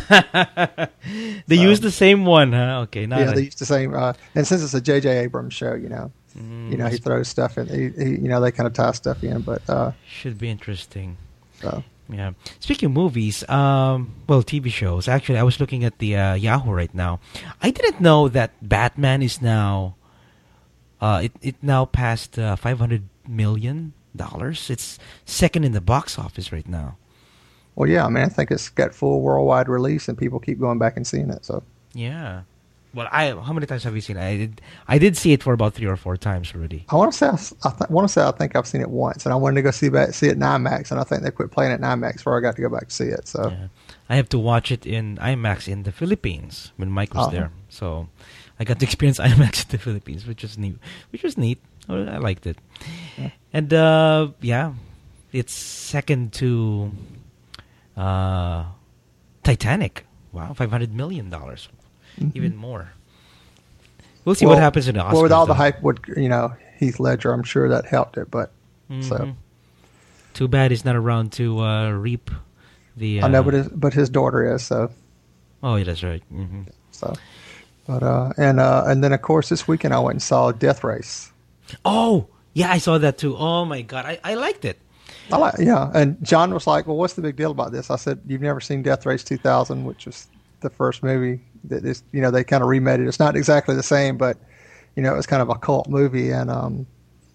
so, use the same one, huh? Okay, not yeah, a, they use the same. Uh, and since it's a J J Abrams show, you know, mm, you know, he throws stuff in. He, he, you know, they kind of tie stuff in. But uh, should be interesting. So. Yeah. Speaking of movies, um, well, T V shows. Actually, I was looking at the uh, Yahoo right now. I didn't know that Batman is now. Uh, it it now passed uh, five hundred million dollars. It's second in the box office right now. Well, yeah, I mean, I think it's got full worldwide release, and people keep going back and seeing it. So yeah. Well, I how many times have you seen it? I did I did see it for about three or four times already. I want to say I, I th- want to say I think I've seen it once, and I wanted to go see back, see it in IMAX, and I think they quit playing it in IMAX before I got to go back to see it. So yeah. I have to watch it in IMAX in the Philippines when Mike was uh-huh. there. So I got to experience IMAX in the Philippines, which was neat. Which was neat. I liked it. Yeah. And uh, yeah, it's second to uh, Titanic. Wow, five hundred million dollars. Mm-hmm. Even more. We'll see well, what happens in the Oscars. Well, with all though. the hype with, you know, Heath Ledger, I'm sure that helped it. But mm-hmm. so too bad he's not around to uh, reap the. Uh, I know, but his, but his daughter is so. Oh, yeah, that's right. Mm-hmm. So, but uh, and uh, and then of course this weekend I went and saw Death Race. Oh yeah, I saw that too. Oh my god, I, I liked it. I like yeah, and John was like, "Well, what's the big deal about this?" I said, "You've never seen Death Race two thousand, which was the first movie that is, you know, they kind of remade it. It's not exactly the same, but you know, it was kind of a cult movie." And um,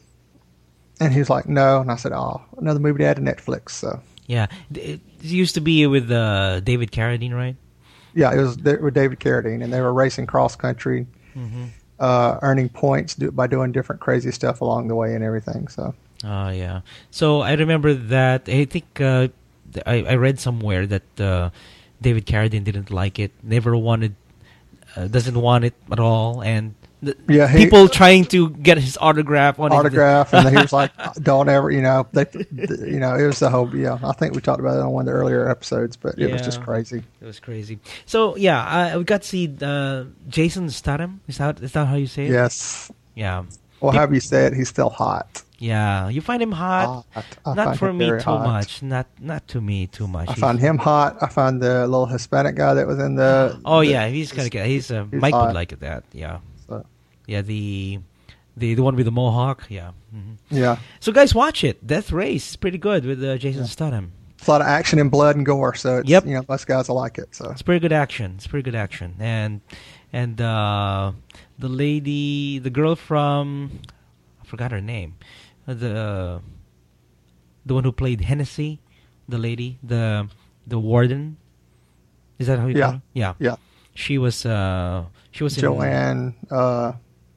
and he was like, "No," and I said, "Oh, another movie to add to Netflix." So yeah, it used to be with uh, David Carradine, right? Yeah, it was with David Carradine, and they were racing cross country, mm-hmm. uh, earning points do, by doing different crazy stuff along the way and everything. So. Oh, uh, yeah. So I remember that, I think uh, I, I read somewhere that uh, David Carradine didn't like it, never wanted, uh, doesn't want it at all, and the, yeah, he, people trying to get his autograph on autograph, and he was like, "Don't ever," you know, they, you know, it was the whole, yeah. I think we talked about it on one of the earlier episodes, but it yeah, was just crazy. It was crazy. So yeah, I, we got to see uh, Jason Statham. Is that is that how you say it? Yes. Yeah. Well, however you say it, he's still hot. Yeah, you find him hot. hot. Not for me too hot. much. Not not to me too much. I he's, find him hot. I find the little Hispanic guy that was in the. Oh the, yeah, he's gonna get. He's, uh, he's Mike hot. would like that. Yeah. So. Yeah, the the the one with the mohawk. Yeah. Mm-hmm. Yeah. So guys, watch it. Death Race. It's pretty good with uh, Jason yeah. Statham. It's a lot of action and blood and gore. So it's, yep. you know, most guys will like it. So it's pretty good action. It's pretty good action. And and uh, the lady, the girl from, I forgot her name. The uh, the one who played Hennessy, the lady, the the warden. Is that how you yeah. call her? Yeah. Yeah. She was uh she was Joanne in, uh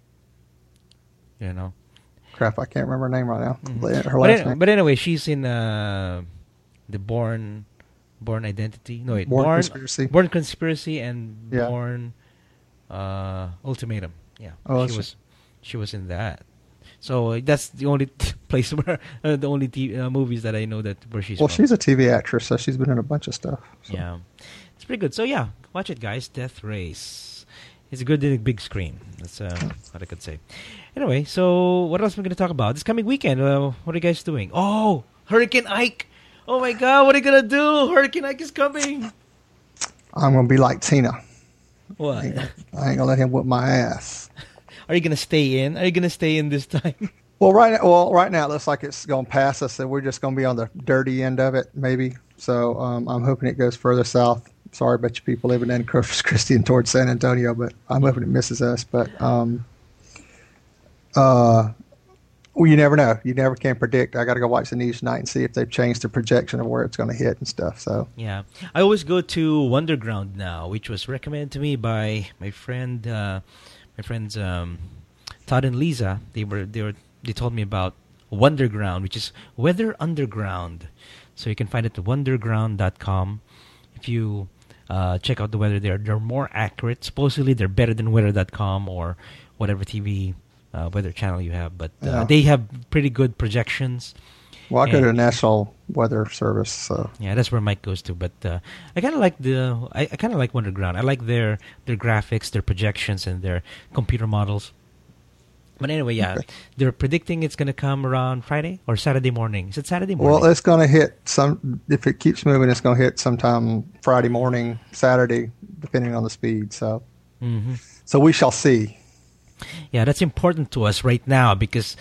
you know. Crap, I can't remember her name right now. Mm-hmm. Her last but, name. But anyway, she's in uh the Born Born Identity. No wait, Born, Born Conspiracy. Born Conspiracy and yeah. Born uh Ultimatum. Yeah. Oh, she was she was in that. So uh, that's the only t- place where uh, the only t- uh, movies that I know that where she's well, from. she's a T V actress, so she's been in a bunch of stuff. So. Yeah, it's pretty good. So yeah, watch it, guys. Death Race. It's good in a big screen. That's uh, what I could say. Anyway, so what else are we going to talk about this coming weekend? Uh, what are you guys doing? Oh, Hurricane Ike! Oh my God, what are you gonna do? Hurricane Ike is coming. I'm gonna be like Tina. What? I ain't gonna, I ain't gonna let him whip my ass. Are you gonna stay in? Are you gonna stay in this time? Well, right. Well, right now it looks like it's going to pass us, and we're just going to be on the dirty end of it, maybe. So um, I'm hoping it goes further south. Sorry about you people living in Corpus Christi and towards San Antonio, but I'm hoping it misses us. But um, uh, well, you never know. You never can predict. I got to go watch the news tonight and see if they've changed the projection of where it's going to hit and stuff. So yeah, I always go to Wonderground now, which was recommended to me by my friend. Uh, My friends um, Todd and Lisa, they were they were they told me about Wonderground, which is Weather Underground. So you can find it at wonderground dot com. If you uh, check out the weather there, they're more accurate. Supposedly they're better than weather dot com or whatever T V uh, weather channel you have. But uh, yeah. they have pretty good projections. Well, I go And- to the National Weather Service, so Yeah, that's where Mike goes to. But uh, I kind of like the I, I kind of like Wonderground. I like their their graphics, their projections, and their computer models. But anyway, yeah, Okay. they're predicting it's gonna come around Friday or Saturday morning. Is it Saturday morning? well, it's going to hit some. If it keeps moving, it's going to hit sometime Friday morning, Saturday, depending on the speed. So, hmm so we shall see. Yeah, that's important to us right now because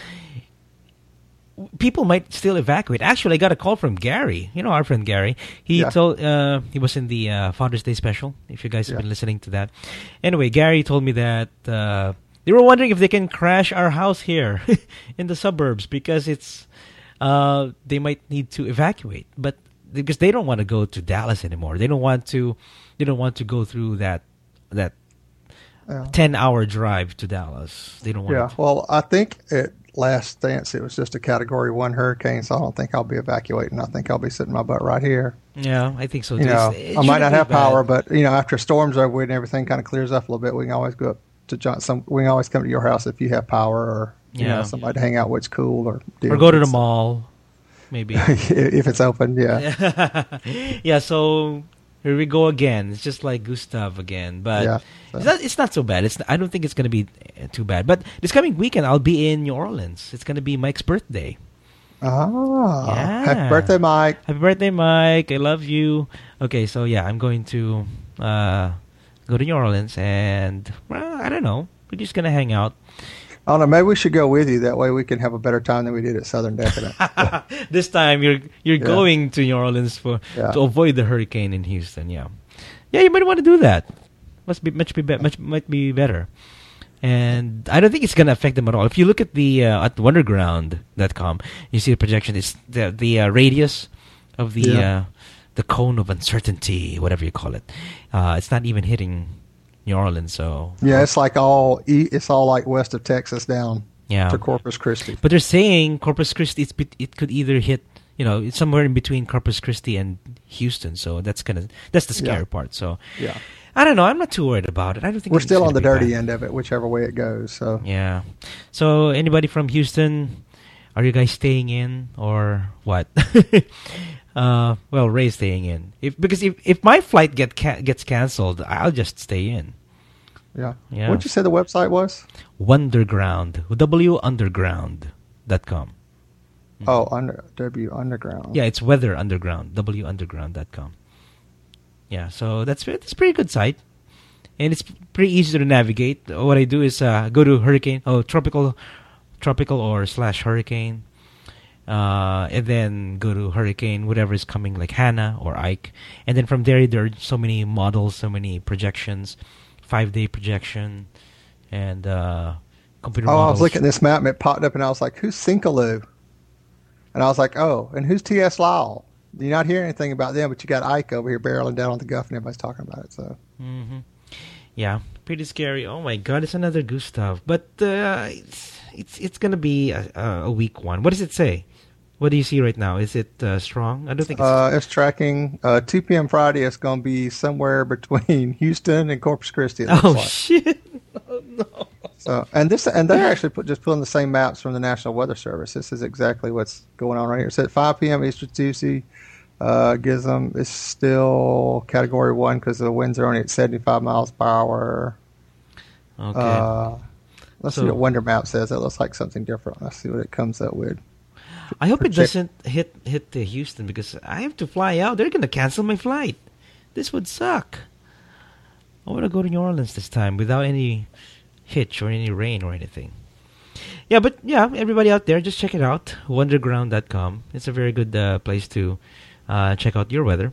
people might still evacuate. Actually, I got a call from Gary. You know our friend Gary. He Yeah. told uh, he was in the uh, Father's Day special. If you guys have Yeah. been listening to that. Anyway, Gary told me that uh, they were wondering if they can crash our house here in the suburbs because it's uh, they might need to evacuate, but because they don't want to go to Dallas anymore. They don't want to. They don't want to go through that that Yeah. ten hour drive to Dallas. They don't want. Yeah. to. Well, I think at last stance it was just a Category One hurricane, so I don't think I'll be evacuating. I think I'll be sitting my butt right here. Yeah, I think so. You too. know, It's- it I might shouldn't not be have bad. power, but you know, after storms over with and everything kind of clears up a little bit, we can always go up to John. Some we can always come to your house if you have power, or you Yeah. know, somebody to hang out with, cool, or deal Or go to the with. mall, maybe. if it's open. Yeah. Yeah, so here we go again. It's just like Gustav again, but Yeah, it's, not, it's not so bad. It's I don't think it's going to be uh, too bad. But this coming weekend, I'll be in New Orleans. It's going to be Mike's birthday. Ah, Yeah. happy birthday, Mike. Happy birthday, Mike! I love you. Okay, so yeah, I'm going to uh, go to New Orleans, and well, I don't know. We're just gonna hang out. I don't know. Maybe we should go with you. That way, we can have a better time than we did at Southern Decadent. This time you're you're Yeah. going to New Orleans for Yeah. to avoid the hurricane in Houston. Yeah, yeah, you might want to do that. Must be much be, be much might be better. And I don't think it's gonna affect them at all. If you look at the uh, at wonderground dot com, you see the projection. It's the the uh, radius of the Yeah. uh, the cone of uncertainty, whatever you call it. Uh, it's not even hitting New Orleans. So Yeah, it's like all e- it's all like west of Texas down yeah. to Corpus Christi. But they're saying Corpus Christi, it's, bet- it could either hit, you know, it's somewhere in between Corpus Christi and Houston. So that's kind of that's the scary Yeah. part. So Yeah, I don't know. I'm not too worried about it. I don't think we're it's still gonna on the be dirty bad. end of it, whichever way it goes. So Yeah. So anybody from Houston, are you guys staying in or what? uh, well, Ray's staying in. If because if, if my flight get ca- gets canceled, I'll just stay in. yeah, Yeah. What'd you say the website was? Wonderground, W underground dot com. Oh, under W Underground. Yeah, it's Weather Underground, W underground dot com. Yeah, so that's it's a pretty good site, and it's pretty easy to navigate. What I do is uh, go to hurricane, oh tropical, tropical or slash hurricane, uh, and then go to hurricane whatever is coming, like Hannah or Ike, and then from there there are so many models, so many projections, five day projection, and uh, computer Oh, I models. was looking at this map and it popped up and I was like, "Who's Sinkaloo?" And I was like, "Oh, and who's T S. Lyle?" You're not hearing anything about them, but you got Ike over here barreling down on the Guff, and everybody's talking about it. So hmm Yeah, pretty scary. Oh my God, it's another Gustav. But uh, it's it's it's gonna be a, a weak one. What does it say? What do you see right now? Is it uh, strong? I don't think it's. uh, it's tracking uh, two p.m. Friday. It's going to be somewhere between Houston and Corpus Christi. It looks oh like. shit! Oh no! So, and this, and they're actually put, just pulling the same maps from the National Weather Service. This is exactly what's going on right here. It's at five p.m. Eastern Tuesday. Uh, gives them it's still Category One because the winds are only at seventy-five miles per hour. Okay. Uh, let's So- see what Wonder Map says. It looks like something different. Let's see what it comes up with. I hope it project- doesn't hit hit the Houston because I have to fly out. They're gonna cancel my flight. This would suck. I want to go to New Orleans this time without any hitch or any rain or anything. Yeah, but yeah, everybody out there, just check it out. Wonderground dot com. It's a very good uh, place to uh, check out your weather.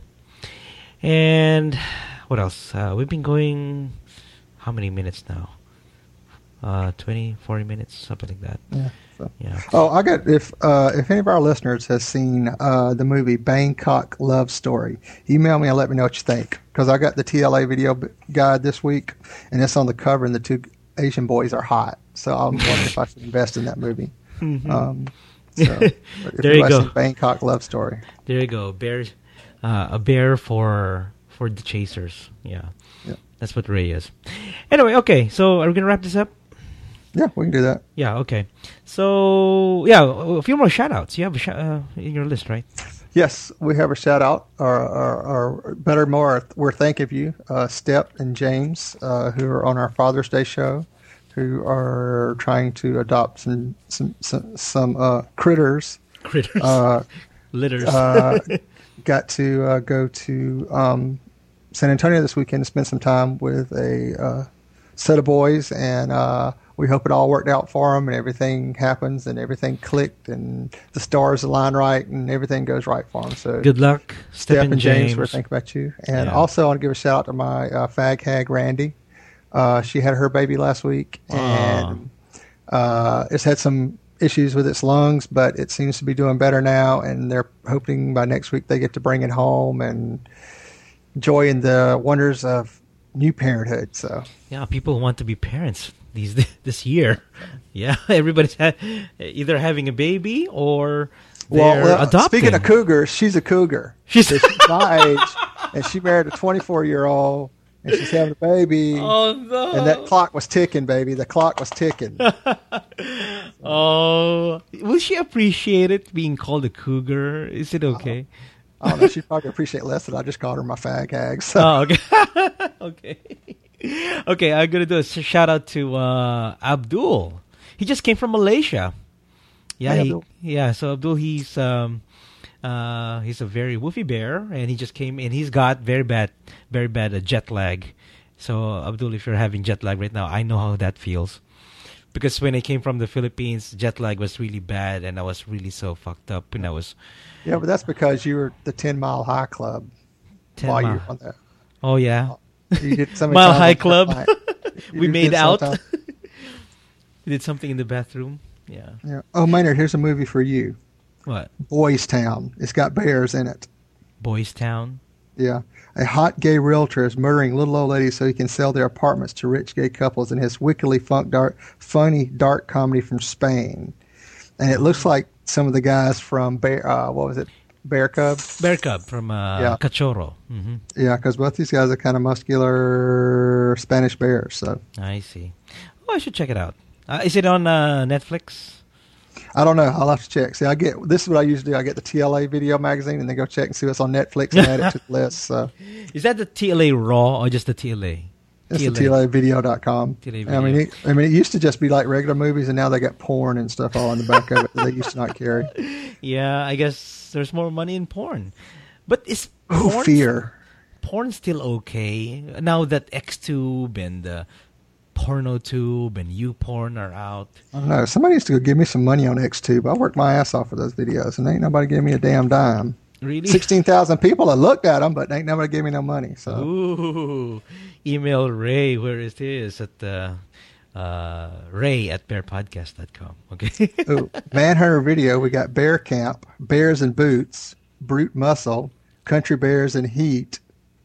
And what else? Uh, we've been going how many minutes now? Uh, twenty, forty minutes, something like that. Yeah. So. Yeah. Oh, I got if uh, if any of our listeners has seen uh, the movie Bangkok Love Story, email me and let me know what you think because I got the T L A video b- guide this week and it's on the cover and the two Asian boys are hot, so I'm wondering if I should invest in that movie. Um, so, if There you you've go. seen Bangkok Love Story. There you go. Bear, uh, a bear for for the chasers. Yeah. Yeah. That's what Ray is. Anyway, okay. So are we gonna wrap this up? Yeah, we can do that. Yeah, okay. So, yeah, a few more shout-outs. You have a sh- uh, in your list, right? Yes, we have a shout out, or, or, or better, more, we're thanking of you, uh, Step and James, uh, who are on our Father's Day show, who are trying to adopt some some some, some uh, critters. Critters. Uh, Litters. uh, got to uh, go to um, San Antonio this weekend to spend some time with a uh, set of boys, and uh, we hope it all worked out for them and everything happens and everything clicked and the stars align right and everything goes right for them. So Good luck, Steph Stephen and James, James. we're thinking about you. And Yeah. also I want to give a shout out to my uh, fag hag, Randy. Uh, she had her baby last week and uh, it's had some issues with its lungs, but it seems to be doing better now, and they're hoping by next week they get to bring it home and enjoying the wonders of new parenthood. So Yeah, people want to be parents these this year. Yeah, everybody's ha- either having a baby or they're well, adopting. speaking of cougars, she's a cougar. She's- So she's my age, and she married a twenty-four-year-old, and she's having a baby. Oh no! And that clock was ticking, baby. The clock was ticking. Oh, will she appreciate it being called a cougar? Is it okay? I don't know. She'd probably appreciate less that I just called her my fag hag. So. Oh, okay. okay. Okay, I'm going to do a s- shout out to uh, Abdul. He just came from Malaysia. Yeah, Hey, he, Abdul. yeah. So Abdul, he's um, uh, he's a very woofy bear, and he just came and he's got very bad, very bad uh, jet lag. So Abdul, if you're having jet lag right now, I know how that feels. Because when I came from the Philippines, jet lag was really bad, and I was really so fucked up, and I was Yeah, but that's because you were the ten Mile High Club ten while you mile. were on there. Oh yeah, You did so many Mile times High on that Club. flight. You We did made this out. sometime. We did something in the bathroom. Yeah. Yeah. Oh, Maynard, here's a movie for you. What? Boys Town. It's got bears in it. Boys Town. Yeah. A hot gay realtor is murdering little old ladies so he can sell their apartments to rich gay couples in his wickedly funk dark, funny dark comedy from Spain. And it looks like some of the guys from Bear, uh, what was it, Bear Cub? Bear Cub from uh, Yeah. Cachorro. hmm Yeah, because both these guys are kind of muscular Spanish bears. So I see. Oh, I should check it out. Uh, is it on uh, Netflix? I don't know. I'll have to check. See, I get this is what I usually do. I get the T L A video magazine and then go check and see what's on Netflix and add it to the list. So Is that the T L A Raw or just the T L A? it's the T L A video dot com. T L A I mean, video. it, I mean, it used to just be like regular movies, and now they got porn and stuff all in the back of it that they used to not carry. Yeah, I guess there's more money in porn. But is Oh, porn, fear. porn still okay? Now that XTube and uh, PornoTube and YouPorn are out. I don't know. Somebody needs to go give me some money on XTube. I worked my ass off for those videos, and ain't nobody giving me a damn dime. Really? Sixteen thousand people have looked at them, but ain't nobody giving me no money. So Ooh. Email Ray, where it is, at uh, uh, Ray at bear podcast dot com. Okay. Ooh, Manhunter video. We got Bear Camp, Bears in Boots, Brute Muscle, Country Bears in Heat.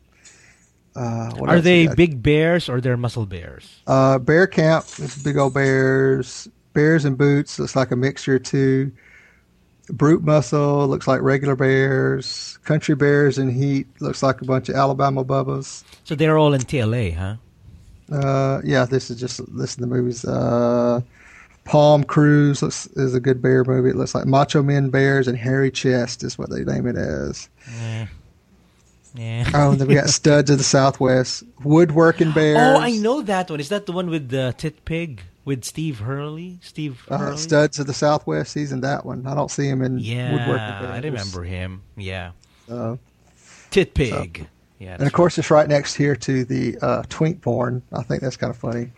Uh, what Are else we they got? big bears or they're muscle bears? Uh, Bear Camp is big old bears. Bears in Boots looks like a mixture of two. Brute Muscle looks like regular bears. Country Bears in Heat looks like a bunch of Alabama Bubbas. So they're all in T L A, huh? Uh, yeah, this is just this is the movies. Uh, Palm Cruise looks, is a good bear movie. It looks like Macho Men Bears and Hairy Chest is what they name it as. Yeah. Yeah. Oh, and then we got Studs of the Southwest, Woodworking Bears. Oh, I know that one. Is that the one with the tit pig with Steve Hurley? Steve Uh, Hurley? Studs of the Southwest. He's in that one. I don't see him in Yeah, Woodworking Bears. I remember him. Yeah. Uh, Tit pig. Yeah. and of course, it's right next here to the uh, twink porn. I think that's kind of funny.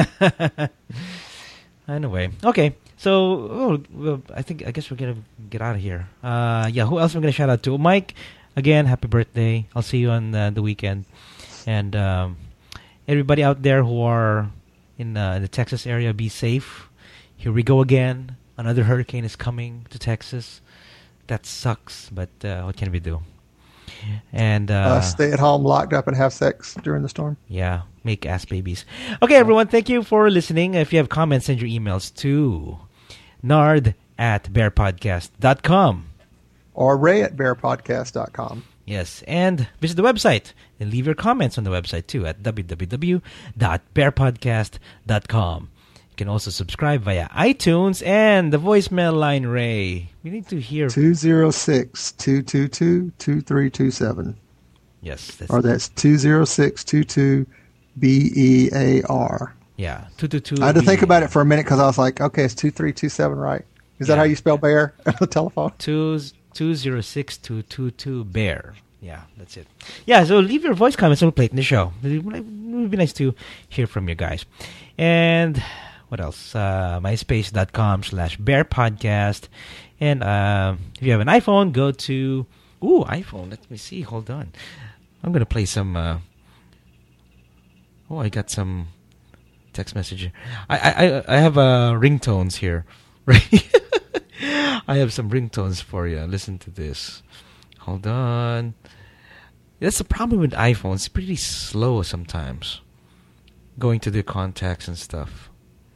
Anyway, okay. So, oh, well, I think I guess we're gonna get out of here. Uh, yeah. Who else am I gonna shout out to? Mike, again, happy birthday! I'll see you on uh, the weekend, and um, everybody out there who are in uh, the Texas area, be safe. Here we go again. Another hurricane is coming to Texas. That sucks, but uh, what can we do? And uh, Uh, stay at home, locked up, and have sex during the storm. yeah, make ass babies. Okay, everyone, thank you for listening. If you have comments, send your emails to nard at bear podcast dot com. Or Ray at bear podcast dot com. Yes, and visit the website and leave your comments on the website too at w w w dot bear podcast dot com. You You can also subscribe via iTunes and the voicemail line, Ray. We need to hear... two oh six, two two two, two three two seven. Yes. That's or that's two oh six two two B E A R. Yeah, two two two. I had to think about it for a minute because I was like, okay, it's two three two seven, right? Is yeah. that how you spell bear on the telephone? Two, two zero six two two two bear. Yeah, that's it. Yeah, so leave your voice comments and we'll play it in the show. It would be nice to hear from you guys. And... what else? Uh, MySpace.com slash Bear Podcast. And uh, if you have an iPhone, go to... Ooh, iPhone. Let me see. Hold on. I'm going to play some... Uh, oh, I got some text message. I I, I have uh, ringtones here. Right? I have some ringtones for you. Listen to this. Hold on. That's the problem with iPhones. It's pretty slow sometimes. Going to the contacts and stuff.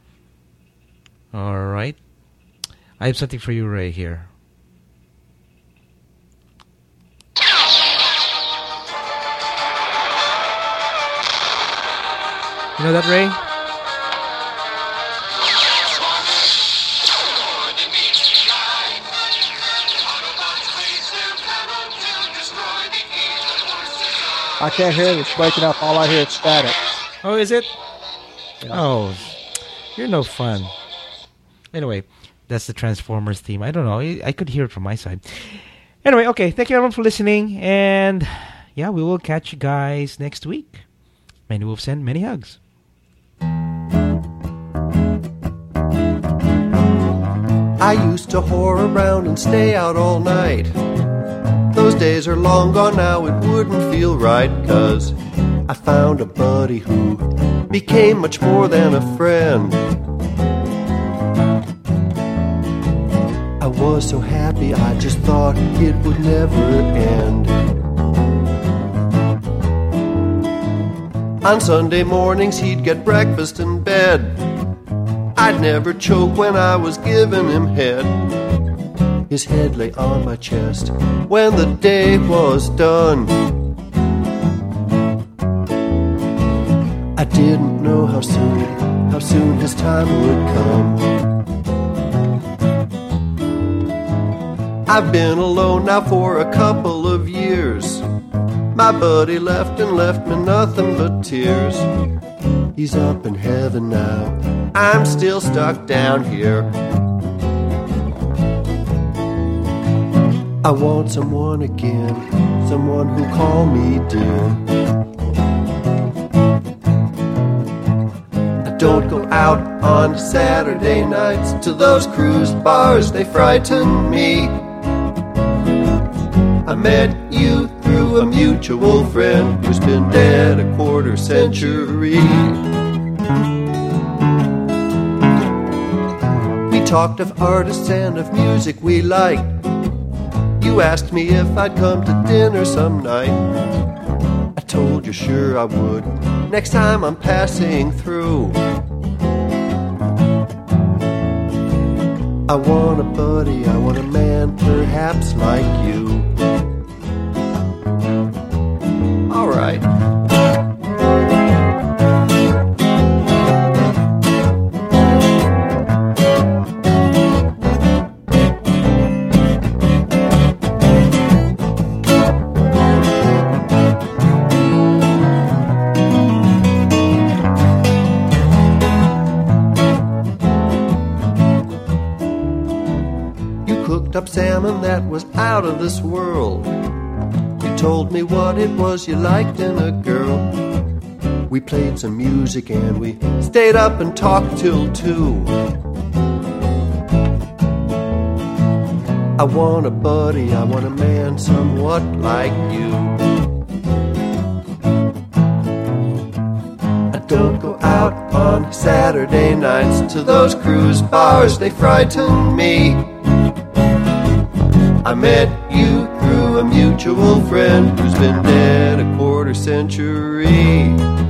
All right. I have something for you, Ray, here. You know that, Ray? I can't hear it. It's breaking up. All I hear is static. Oh, is it? Yeah. Oh, you're no fun. Anyway, that's the Transformers theme. I don't know. I could hear it from my side. Anyway, okay. Thank you everyone for listening. And yeah, we will catch you guys next week. Many wolves and many hugs. I used to whore around and stay out all night. Those days are long gone now, it wouldn't feel right, 'cause I found a buddy who became much more than a friend. I was so happy, I just thought it would never end. On Sunday mornings he'd get breakfast in bed. I'd never choke when I was giving him head. His head lay on my chest when the day was done. I didn't know how soon, how soon his time would come. I've been alone now for a couple of years. My buddy left and left me nothing but tears. He's up in heaven now, I'm still stuck down here. I want someone again, someone who'll call me dear. I don't go out on Saturday nights to those cruise bars, they frighten me. I met you through a mutual friend who's been dead a quarter century. We talked of artists and of music we liked. You asked me if I'd come to dinner some night. I told you sure I would, next time I'm passing through. I want a buddy, I want a man perhaps like you. All right. Up salmon that was out of this world. You told me what it was you liked in a girl. We played some music and we stayed up and talked till two. I want a buddy, I want a man somewhat like you. I don't go out on Saturday nights to those cruise bars, they frighten me. I met you through a mutual friend who's been dead a quarter century.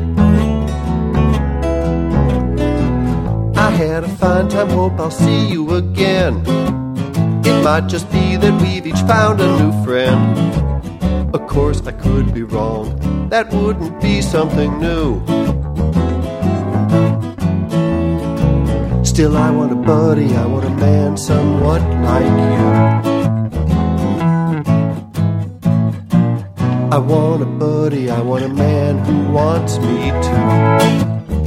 I had a fine time, hope I'll see you again. It might just be that we've each found a new friend. Of course I could be wrong, that wouldn't be something new. Still I want a buddy, I want a man somewhat like you. I want a buddy, I want a man who wants me too.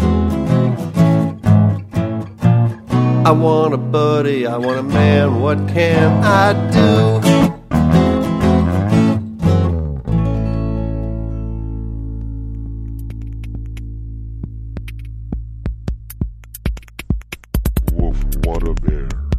I want a buddy, I want a man, what can I do? Woof, what a bear.